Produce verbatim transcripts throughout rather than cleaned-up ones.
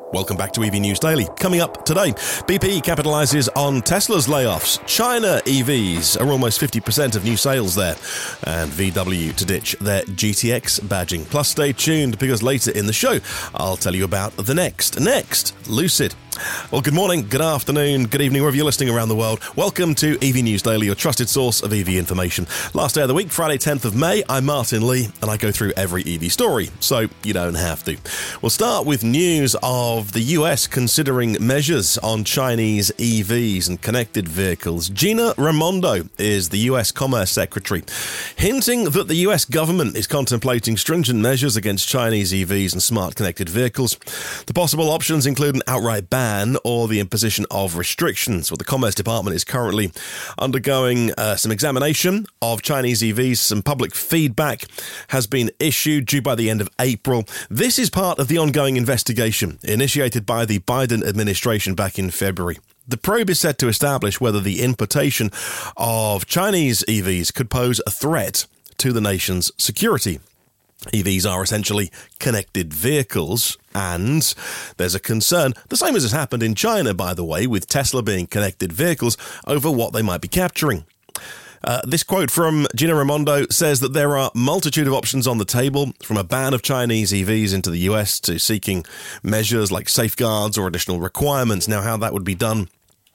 Welcome back to E V News Daily. Coming up today, B P capitalises on Tesla's layoffs. China E Vs are almost fifty percent of new sales there. And V W to ditch their G T X badging. Plus, stay tuned because later in the show, I'll tell you about the next. Next, Lucid. Well, good morning, good afternoon, good evening, wherever you're listening around the world. Welcome to E V News Daily, your trusted source of E V information. Last day of the week, Friday, tenth of May. I'm Martin Lee, and I go through every E V story, so you don't have to. We'll start with news of the U S considering measures on Chinese E Vs and connected vehicles. Gina Raimondo is the U S Commerce Secretary, hinting that the U S government is contemplating stringent measures against Chinese E Vs and smart connected vehicles. The possible options include an outright ban or the imposition of restrictions. Well, the Commerce Department is currently undergoing uh, some examination of Chinese E Vs. Some public feedback has been issued due by the end of April. This is part of the ongoing investigation initiated by the Biden administration back in February. The probe is set to establish whether the importation of Chinese E Vs could pose a threat to the nation's security. E Vs are essentially connected vehicles, and there's a concern, the same as has happened in China, by the way, with Tesla being connected vehicles, over what they might be capturing. Uh, this quote from Gina Raimondo says that there are a multitude of options on the table, from a ban of Chinese E Vs into the U S to seeking measures like safeguards or additional requirements. Now, how that would be done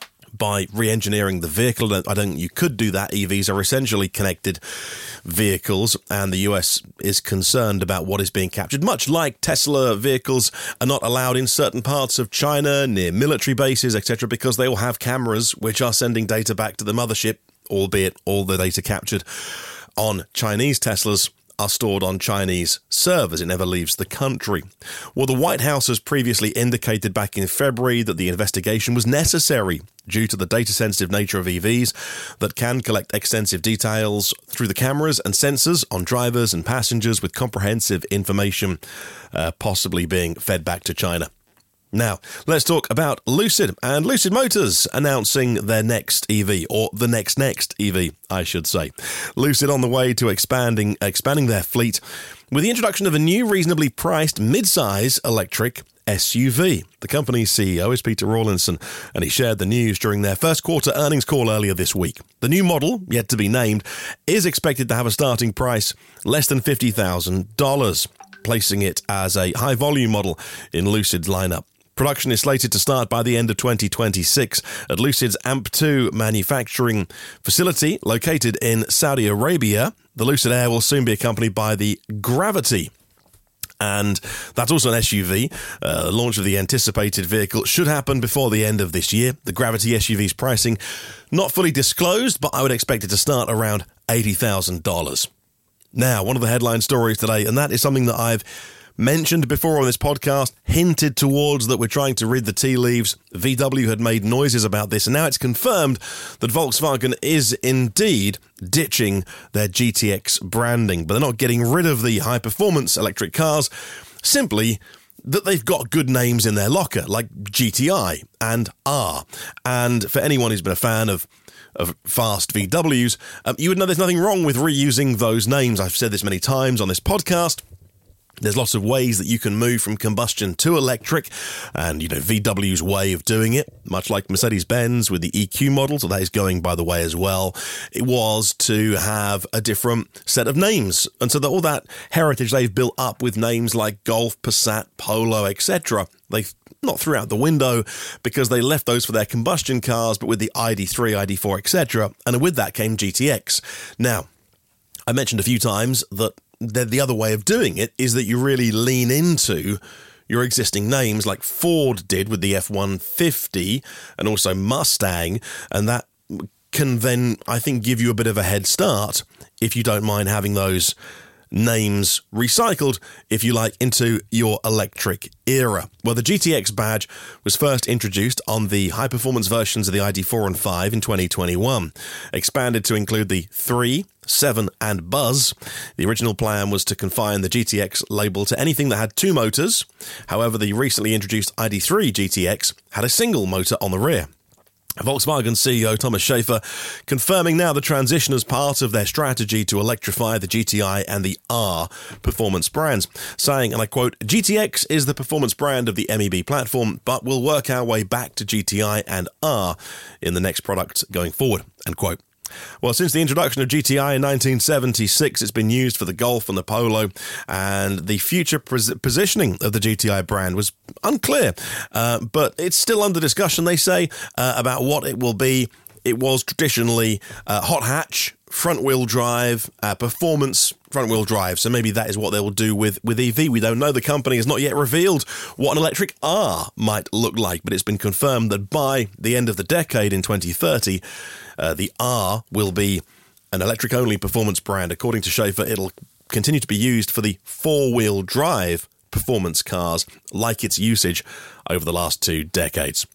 by re-engineering the vehicle, I don't think you could do that. E Vs are essentially connected vehicles, and the U S is concerned about what is being captured. Much like Tesla vehicles are not allowed in certain parts of China, near military bases, et cetera, because they all have cameras which are sending data back to the mothership, albeit all the data captured on Chinese Teslas are stored on Chinese servers. It never leaves the country. Well, the White House has previously indicated back in February that the investigation was necessary due to the data-sensitive nature of E Vs that can collect extensive details through the cameras and sensors on drivers and passengers, with comprehensive information uh, possibly being fed back to China. Now, let's talk about Lucid and Lucid Motors announcing their next E V, or the next next E V, I should say. Lucid on the way to expanding expanding their fleet with the introduction of a new reasonably priced mid-size electric S U V. The company's C E O is Peter Rawlinson, and he shared the news during their first quarter earnings call earlier this week. The new model, yet to be named, is expected to have a starting price less than fifty thousand dollars, placing it as a high-volume model in Lucid's lineup. Production is slated to start by the end of twenty twenty-six at Lucid's A M P two manufacturing facility located in Saudi Arabia. The Lucid Air will soon be accompanied by the Gravity, and that's also an S U V. Uh, the launch of the anticipated vehicle should happen before the end of this year. The Gravity S U V's pricing not fully disclosed, but I would expect it to start around eighty thousand dollars. Now, one of the headline stories today, and that is something that I've mentioned before on this podcast, hinted towards, that we're trying to read the tea leaves. V W had made noises about this, and now it's confirmed that Volkswagen is indeed ditching their G T X branding, but they're not getting rid of the high-performance electric cars, simply that they've got good names in their locker, like G T I and R. And for anyone who's been a fan of of fast V Ws, um, you would know there's nothing wrong with reusing those names. I've said this many times on this podcast. There's lots of ways that you can move from combustion to electric, and, you know, V W's way of doing it, much like Mercedes-Benz with the E Q model, so that is going, by the way, as well, it was to have a different set of names. And so that all that heritage they've built up with names like Golf, Passat, Polo, et cetera, they not threw out the window because they left those for their combustion cars, but with the I D three, I D four, et cetera, and with that came G T X. Now, I mentioned a few times that the, the other way of doing it is that you really lean into your existing names, like Ford did with the F one fifty and also Mustang, and that can then, I think, give you a bit of a head start if you don't mind having those names recycled, if you like, into your electric era. Well, the G T X badge was first introduced on the high-performance versions of the I D four and five in twenty twenty-one, expanded to include the three, seven, and Buzz. The original plan was to confine the G T X label to anything that had two motors. However, the recently introduced I D three G T X had a single motor on the rear. Volkswagen C E O Thomas Schaefer confirming now the transition as part of their strategy to electrify the G T I and the R performance brands, saying, and I quote, G T X is the performance brand of the M E B platform, but we'll work our way back to G T I and R in the next product going forward, end quote. Well, since the introduction of G T I in nineteen seventy-six, it's been used for the Golf and the Polo, and the future pos- positioning of the G T I brand was unclear, uh, but it's still under discussion, they say, uh, about what it will be. It was traditionally uh, hot hatch, front-wheel drive, uh, performance front-wheel drive, so maybe that is what they will do with, with E V. We don't know. The company has not yet revealed what an electric R might look like, but it's been confirmed that by the end of the decade in twenty thirty, uh, the R will be an electric-only performance brand. According to Schaefer, it'll continue to be used for the four-wheel drive performance cars, like its usage over the last two decades.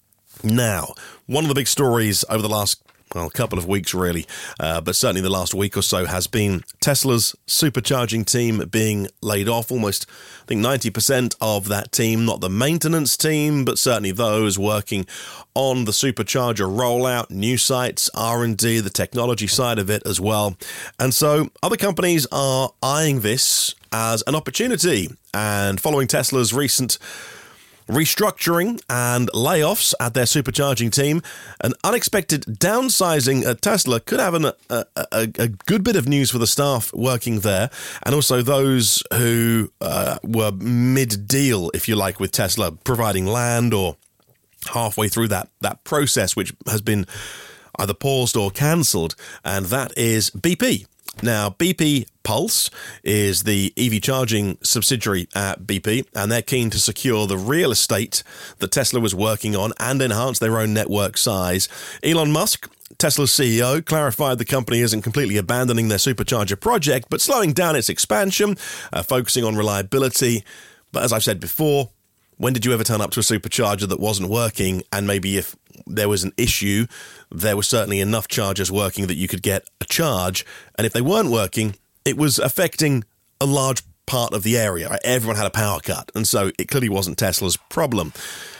Now, one of the big stories over the last well, a couple of weeks really, uh, but certainly the last week or so has been Tesla's supercharging team being laid off. Almost, I think, ninety percent of that team, not the maintenance team, but certainly those working on the supercharger rollout, new sites, R and D, the technology side of it as well. And so other companies are eyeing this as an opportunity. And following Tesla's recent restructuring and layoffs at their supercharging team, an unexpected downsizing at Tesla could have an, a, a, a good bit of news for the staff working there, and also those who uh, were mid-deal, if you like, with Tesla, providing land or halfway through that, that process, which has been either paused or cancelled, and that is B P. Now, B P Pulse is the E V charging subsidiary at B P, and they're keen to secure the real estate that Tesla was working on and enhance their own network size. Elon Musk, Tesla's C E O, clarified the company isn't completely abandoning their supercharger project, but slowing down its expansion, uh, focusing on reliability. But as I've said before, when did you ever turn up to a supercharger that wasn't working? And maybe if there was an issue, there were certainly enough chargers working that you could get a charge. And if they weren't working, it was affecting a large part of the area. Right? Everyone had a power cut. And so it clearly wasn't Tesla's problem.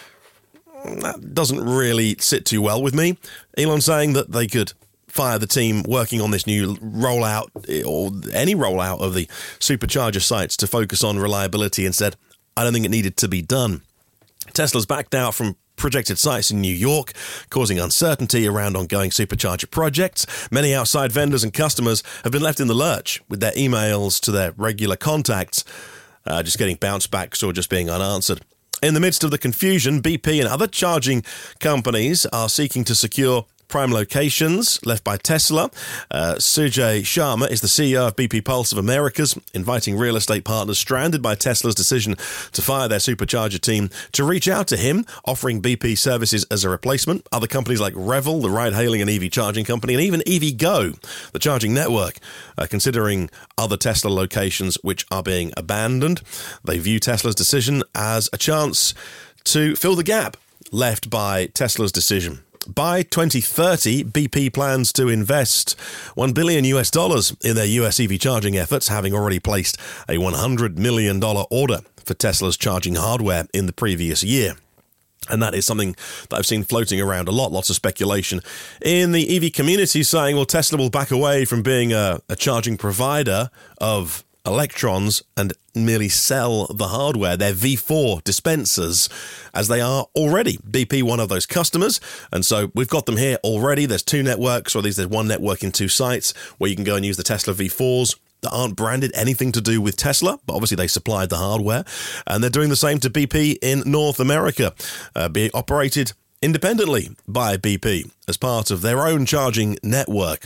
That doesn't really sit too well with me. Elon saying that they could fire the team working on this new rollout or any rollout of the supercharger sites to focus on reliability instead. I don't think it needed to be done. Tesla's backed out from projected sites in New York, causing uncertainty around ongoing supercharger projects. Many outside vendors and customers have been left in the lurch with their emails to their regular contacts, uh, just getting bounce backs or just being unanswered. In the midst of the confusion, B P and other charging companies are seeking to secure prime locations left by Tesla. Uh, Sujay Sharma is the C E O of B P Pulse of Americas, inviting real estate partners stranded by Tesla's decision to fire their supercharger team to reach out to him, offering B P services as a replacement. Other companies like Revel, the ride-hailing and E V charging company, and even EVgo, the charging network, are considering other Tesla locations which are being abandoned. They view Tesla's decision as a chance to fill the gap left by Tesla's decision. By twenty thirty, B P plans to invest one billion US dollars in their U S E V charging efforts, having already placed a one hundred million dollars order for Tesla's charging hardware in the previous year. And that is something that I've seen floating around a lot, lots of speculation in the E V community saying, well, Tesla will back away from being a, a charging provider of electrons and merely sell the hardware, their V four dispensers, as they are already. B P, one of those customers, and so we've got them here already. There's two networks, or at least there's one network in two sites where you can go and use the Tesla V fours that aren't branded anything to do with Tesla, but obviously they supplied the hardware, and they're doing the same to B P in North America, uh, being operated independently by B P as part of their own charging network.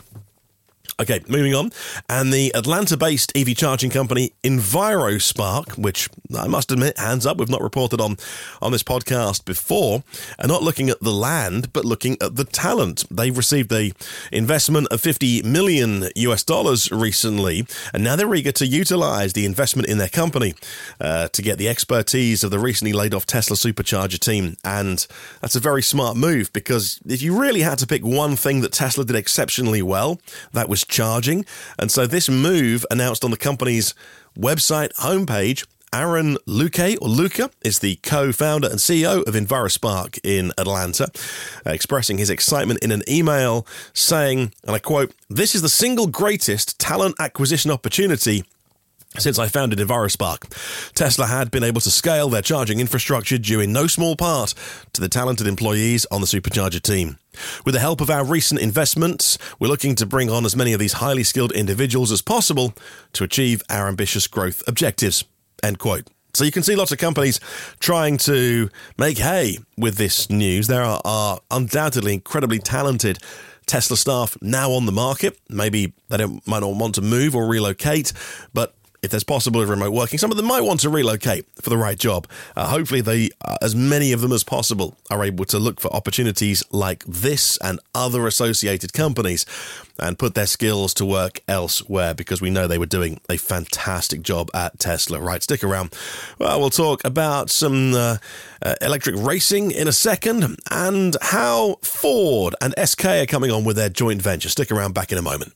Okay, moving on. And the Atlanta-based E V charging company EnviroSpark, which I must admit, hands up, we've not reported on on this podcast before, are not looking at the land, but looking at the talent. They've received a investment of fifty million US dollars recently, and now they're eager to utilize the investment in their company uh, to get the expertise of the recently laid off Tesla supercharger team. And that's a very smart move, because if you really had to pick one thing that Tesla did exceptionally well, that was charging. And so this move, announced on the company's website homepage, Aaron Luque, or Luca, is the co-founder and C E O of EnviroSpark in Atlanta, uh, expressing his excitement in an email saying, and I quote, "This is the single greatest talent acquisition opportunity since I founded EnviroSpark. Tesla had been able to scale their charging infrastructure due in no small part to the talented employees on the Supercharger team. With the help of our recent investments, we're looking to bring on as many of these highly skilled individuals as possible to achieve our ambitious growth objectives." End quote. So you can see lots of companies trying to make hay with this news. There are, are undoubtedly incredibly talented Tesla staff now on the market. Maybe they don't, might not want to move or relocate, but if there's possible of remote working, some of them might want to relocate for the right job. Uh, hopefully, they, uh, as many of them as possible, are able to look for opportunities like this and other associated companies and put their skills to work elsewhere, because we know they were doing a fantastic job at Tesla. Right, stick around. Well, we'll talk about some uh, uh, electric racing in a second and how Ford and S K are coming on with their joint venture. Stick around, back in a moment.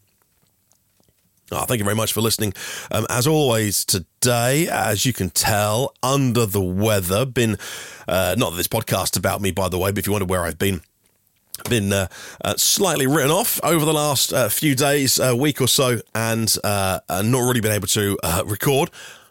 Oh, thank you very much for listening. Um, as always, today, as you can tell, under the weather. Been, uh, not that this podcast's about me, by the way, but if you wonder where I've been, been uh, uh, slightly written off over the last uh, few days, a uh, week or so, and uh, uh, not really been able to uh, record.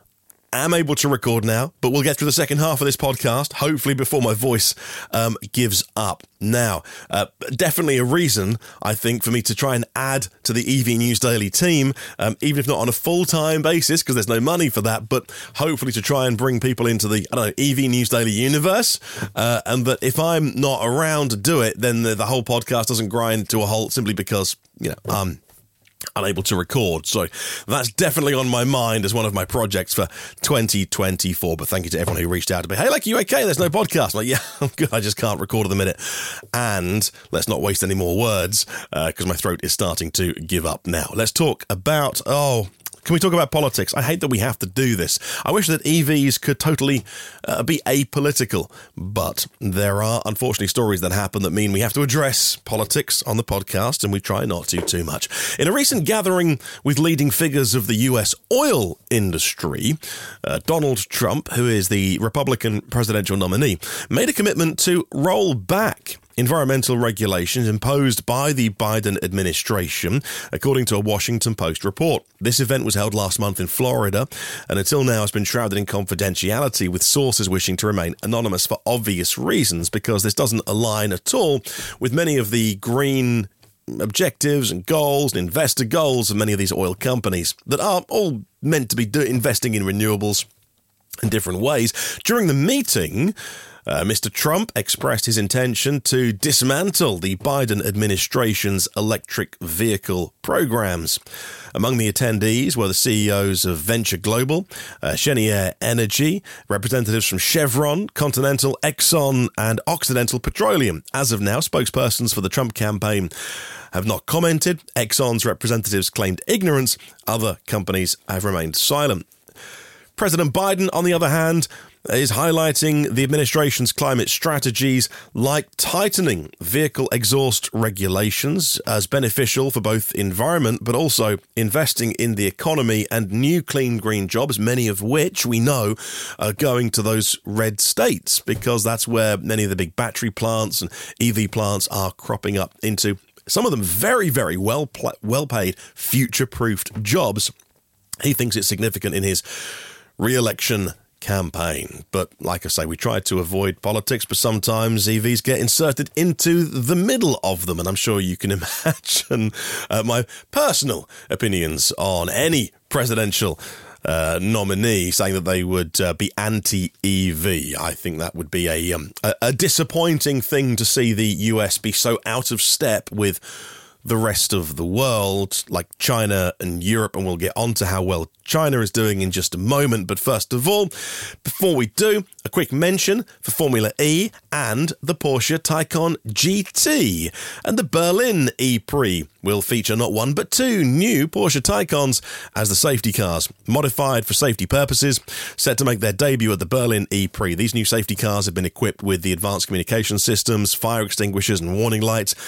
Am able to record now, but we'll get through the second half of this podcast, hopefully before my voice um, gives up. Now, uh, definitely a reason, I think, for me to try and add to the E V News Daily team, um, even if not on a full-time basis, because there's no money for that, but hopefully to try and bring people into the, I don't know, E V News Daily universe, uh, and that if I'm not around to do it, then the, the whole podcast doesn't grind to a halt simply because, you know, um. unable to record. So that's definitely on my mind as one of my projects for twenty twenty-four. But thank you to everyone who reached out to me. Hey, like, you okay? There's no podcast. I'm like, yeah, I'm good. I just can't record at the minute. And let's not waste any more words because uh, my throat is starting to give up now. Let's talk about, oh... Can we talk about politics? I hate that we have to do this. I wish that E Vs could totally uh, be apolitical, but there are unfortunately stories that happen that mean we have to address politics on the podcast, and we try not to too much. In a recent gathering with leading figures of the U S oil industry, uh, Donald Trump, who is the Republican presidential nominee, made a commitment to roll back environmental regulations imposed by the Biden administration, according to a Washington Post report. This event was held last month in Florida, and until now has been shrouded in confidentiality, with sources wishing to remain anonymous for obvious reasons, because this doesn't align at all with many of the green objectives and goals and investor goals of many of these oil companies that are all meant to be do- investing in renewables in different ways. During the meeting, Uh, Mister Trump expressed his intention to dismantle the Biden administration's electric vehicle programs. Among the attendees were the C E Os of Venture Global, uh, Cheniere Energy, representatives from Chevron, Continental, Exxon, and Occidental Petroleum. As of now, spokespersons for the Trump campaign have not commented. Exxon's representatives claimed ignorance. Other companies have remained silent. President Biden, on the other hand, is highlighting the administration's climate strategies, like tightening vehicle exhaust regulations, as beneficial for both environment but also investing in the economy and new clean green jobs, many of which we know are going to those red states, because that's where many of the big battery plants and E V plants are cropping up into. Some of them very, very well pl- well-paid, future-proofed jobs. He thinks it's significant in his re-election campaign. But like I say, we try to avoid politics, but sometimes E Vs get inserted into the middle of them. And I'm sure you can imagine uh, my personal opinions on any presidential uh, nominee saying that they would uh, be anti-E V. I think that would be a, um, a, a disappointing thing to see the U S be so out of step with the rest of the world, like China and Europe, and we'll get on to how well China is doing in just a moment. But first of all, before we do, a quick mention for Formula E and the Porsche Taycan G T. And the Berlin E-Prix will feature not one but two new Porsche Taycans as the safety cars, modified for safety purposes, set to make their debut at the Berlin E-Prix. These new safety cars have been equipped with the advanced communication systems, fire extinguishers and warning lights.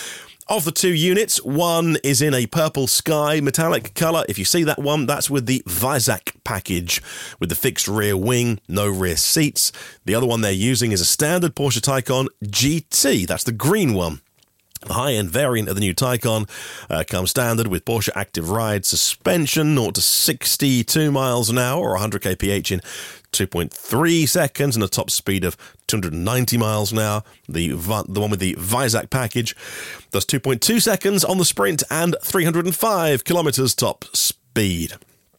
of the two units, one is in a purple sky metallic colour. If you see that one, that's with the Weissach package, with the fixed rear wing, no rear seats. The other one they're using is a standard Porsche Taycan G T. That's the green one. The high-end variant of the new Taycan uh, comes standard with Porsche Active Ride suspension, zero to sixty-two miles an hour or one hundred kilometers per hour in two point three seconds and a top speed of two hundred ninety miles an hour. The the one with the Weissach package does two point two seconds on the sprint and three hundred five kilometers top speed.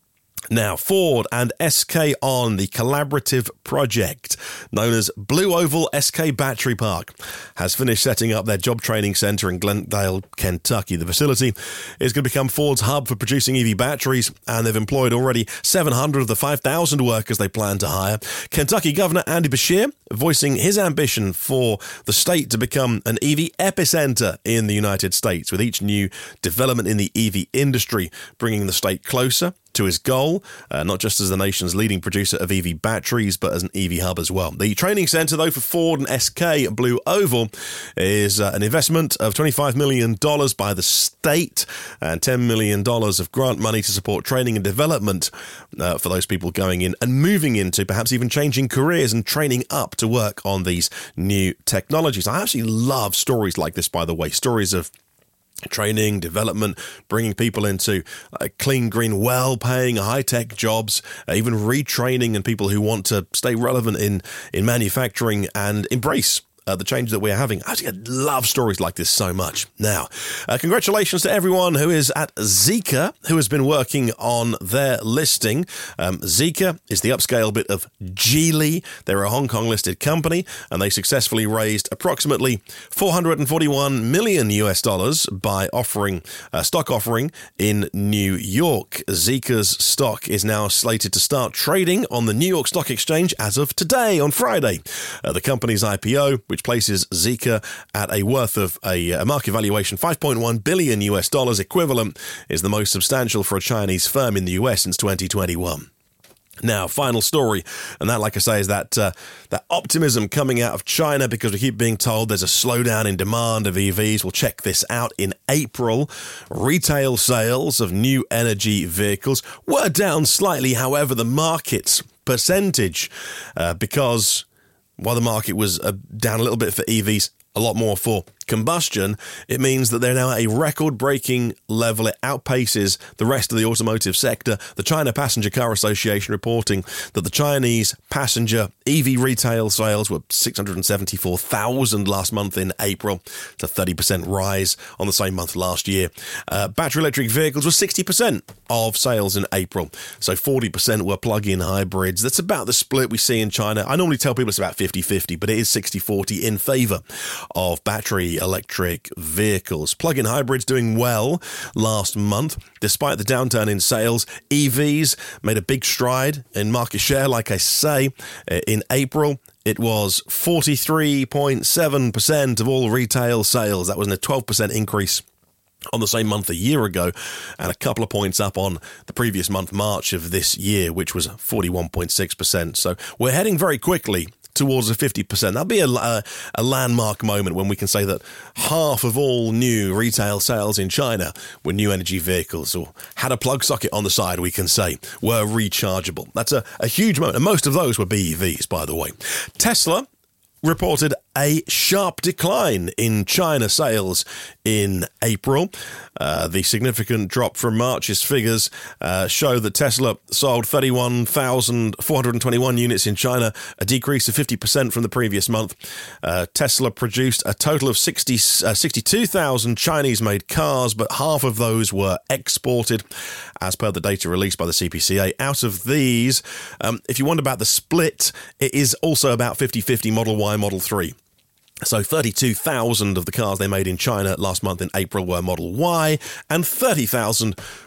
Now, Ford and S K On, the collaborative project known as Blue Oval S K Battery Park, has finished setting up their job training centre in Glendale, Kentucky. The facility is going to become Ford's hub for producing E V batteries, and they've employed already seven hundred of the five thousand workers they plan to hire. Kentucky Governor Andy Beshear voicing his ambition for the state to become an E V epicenter in the United States, with each new development in the E V industry bringing the state closer to his goal, uh, not just as the nation's leading producer of E V batteries, but as an E V hub as well. The training centre, though, for Ford and S K Blue Oval is uh, an investment of twenty-five million dollars by the state and ten million dollars of grant money to support training and development uh, for those people going in and moving into, perhaps even changing careers and training up to work on these new technologies. I actually love stories like this, by the way, stories of training, development, bringing people into uh, clean, green, well-paying, high-tech jobs, uh, even retraining and people who want to stay relevant in, in manufacturing and embrace Uh, the change that we're having. I love stories like this so much. Now, uh, congratulations to everyone who is at Zeekr, who has been working on their listing. Um, Zeekr is the upscale bit of Geely. They're a Hong Kong listed company, and they successfully raised approximately four hundred forty-one million U S dollars by offering a stock offering in New York. Zeekr's stock is now slated to start trading on the New York Stock Exchange as of today, on Friday. Uh, the company's I P O, which places Zeekr at a worth of a, a market valuation five point one billion U S dollars equivalent, is the most substantial for a Chinese firm in the U S since twenty twenty-one. Now, final story, and that, like I say, is that uh, that optimism coming out of China, because we keep being told there's a slowdown in demand of E Vs. We'll check this out. In April, retail sales of new energy vehicles were down slightly. However, the market's percentage, uh, because while the market was uh, down a little bit for E Vs, a lot more for combustion, it means that they're now at a record-breaking level. It outpaces the rest of the automotive sector. The China Passenger Car Association reporting that the Chinese passenger E V retail sales were six hundred seventy-four thousand last month in April. It's a thirty percent rise on the same month last year. Uh, battery electric vehicles were sixty percent of sales in April, so forty percent were plug-in hybrids. That's about the split we see in China. I normally tell people it's about fifty-fifty, but it is sixty forty in favour of battery electric vehicles. Plug-in hybrids doing well last month. Despite the downturn in sales, E Vs made a big stride in market share. Like I say, in April, it was forty-three point seven percent of all retail sales. That was a twelve percent increase on the same month a year ago, and a couple of points up on the previous month, March of this year, which was forty-one point six percent. So we're heading very quickly towards a fifty percent. That'll be a, a, a landmark moment when we can say that half of all new retail sales in China were new energy vehicles, or had a plug socket on the side, we can say, were rechargeable. That's a, a huge moment, and most of those were B E Vs, by the way. Tesla reported a sharp decline in China sales in April. Uh, the significant drop from March's figures uh, show that Tesla sold thirty-one thousand four hundred twenty-one units in China, a decrease of fifty percent from the previous month. Uh, Tesla produced a total of sixty, uh, sixty-two thousand Chinese-made cars, but half of those were exported, as per the data released by the C P C A. Out of these, um, if you wonder about the split, it is also about fifty-fifty Model Y, Model three. So thirty-two thousand of the cars they made in China last month in April were Model Y, and thirty thousand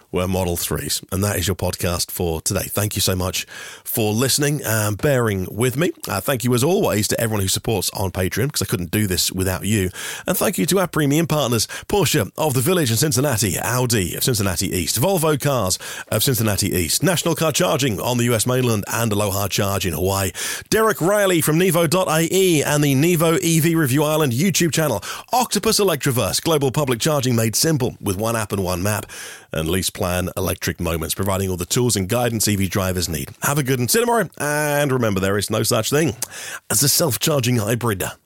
were Model threes. And that is your podcast for today. Thank you so much for listening and bearing with me. Uh, thank you, as always, to everyone who supports on Patreon, because I couldn't do this without you. And thank you to our premium partners, Porsche of the Village in Cincinnati, Audi of Cincinnati East, Volvo Cars of Cincinnati East, National Car Charging on the U S mainland, and Aloha Charge in Hawaii, Derek Riley from Nevo dot I E and the Nevo E V Review Ireland YouTube channel, Octopus Electroverse, global public charging made simple with one app and one map, and LeasePlan Electric Moments, providing all the tools and guidance E V drivers need. Have a good one tomorrow, and remember, there is no such thing as a self-charging hybrid.